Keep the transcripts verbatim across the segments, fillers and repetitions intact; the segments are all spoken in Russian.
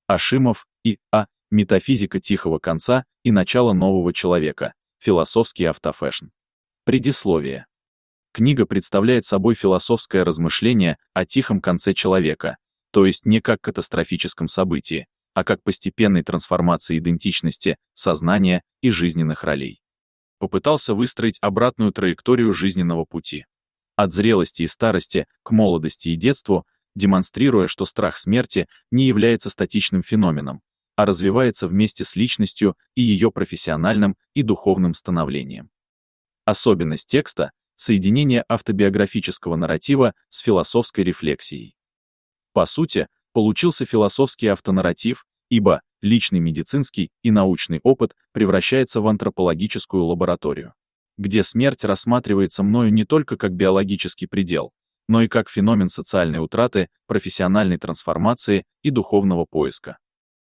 Ашимов и А. Метафизика тихого конца и начало нового человека. Философский автофэшн. Предисловие. Книга представляет собой философское размышление о тихом конце человека, то есть не как катастрофическом событии, а как постепенной трансформации идентичности, сознания и жизненных ролей. Попытался выстроить обратную траекторию жизненного пути. От зрелости и старости к молодости и детству, демонстрируя, что страх смерти не является статичным феноменом, а развивается вместе с личностью и ее профессиональным и духовным становлением. Особенность текста — соединение автобиографического нарратива с философской рефлексией. По сути, получился философский автонарратив, ибо личный медицинский и научный опыт превращается в антропологическую лабораторию, где смерть рассматривается мною не только как биологический предел, но и как феномен социальной утраты, профессиональной трансформации и духовного поиска.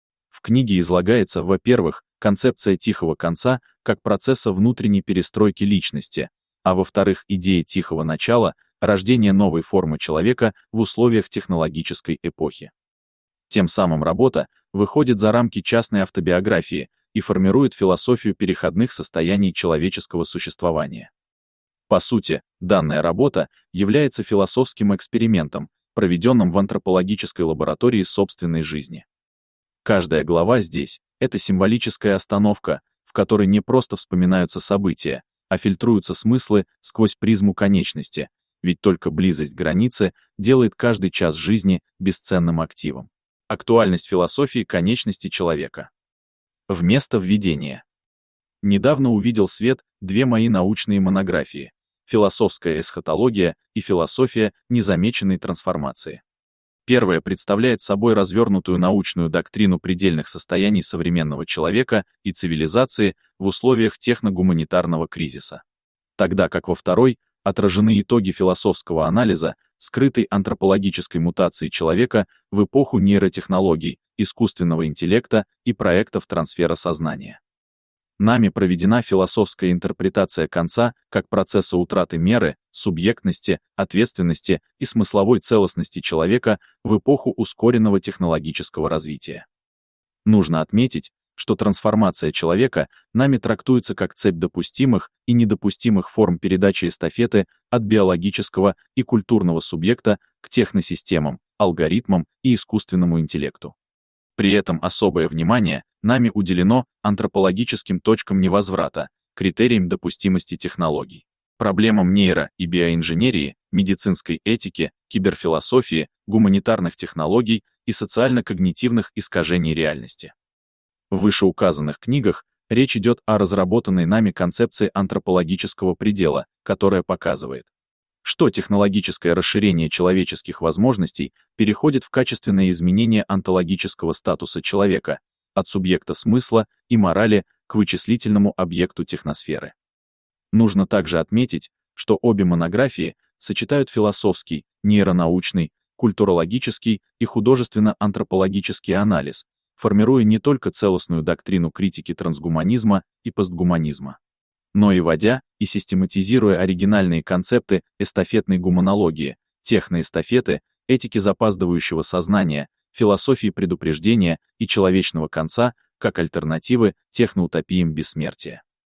В книге излагается, во-первых, концепция тихого конца как процесса внутренней перестройки личности, а во-вторых, идея тихого начала, рождение новой формы человека в условиях технологической эпохи. Тем самым работа выходит за рамки частной автобиографии и формирует философию переходных состояний человеческого существования. По сути, данная работа является философским экспериментом, проведенным в антропологической лаборатории собственной жизни. Каждая глава здесь — это символическая остановка, в которой не просто вспоминаются события, а фильтруются смыслы сквозь призму конечности, ведь только близость границы делает каждый час жизни бесценным активом. Актуальность философии конечности человека. Вместо введения. Недавно увидел свет две мои научные монографии «Философская эсхатология» и «Философия незамеченной трансформации». Первая представляет собой развернутую научную доктрину предельных состояний современного человека и цивилизации в условиях техногуманитарного кризиса. Тогда как во второй отражены итоги философского анализа скрытой антропологической мутации человека в эпоху нейротехнологий, искусственного интеллекта и проектов трансфера сознания. Нами проведена философская интерпретация конца как процесса утраты меры, субъектности, ответственности и смысловой целостности человека в эпоху ускоренного технологического развития. Нужно отметить, что трансформация человека нами трактуется как цепь допустимых и недопустимых форм передачи эстафеты от биологического и культурного субъекта к техносистемам, алгоритмам и искусственному интеллекту. При этом особое внимание нами уделено антропологическим точкам невозврата, критериям допустимости технологий, проблемам нейро- и биоинженерии, медицинской этики, киберфилософии, гуманитарных технологий и социально-когнитивных искажений реальности. В вышеуказанных книгах речь идет о разработанной нами концепции антропологического предела, которая показывает, что технологическое расширение человеческих возможностей переходит в качественное изменение онтологического статуса человека, от субъекта смысла и морали к вычислительному объекту техносферы. Нужно также отметить, что обе монографии сочетают философский, нейронаучный, культурологический и художественно-антропологический анализ, формируя не только целостную доктрину критики трансгуманизма и постгуманизма, но и вводя и систематизируя оригинальные концепты эстафетной гуманологии, техноэстафеты, этики запаздывающего сознания, философии предупреждения и человечного конца как альтернативы техноутопиям бессмертия.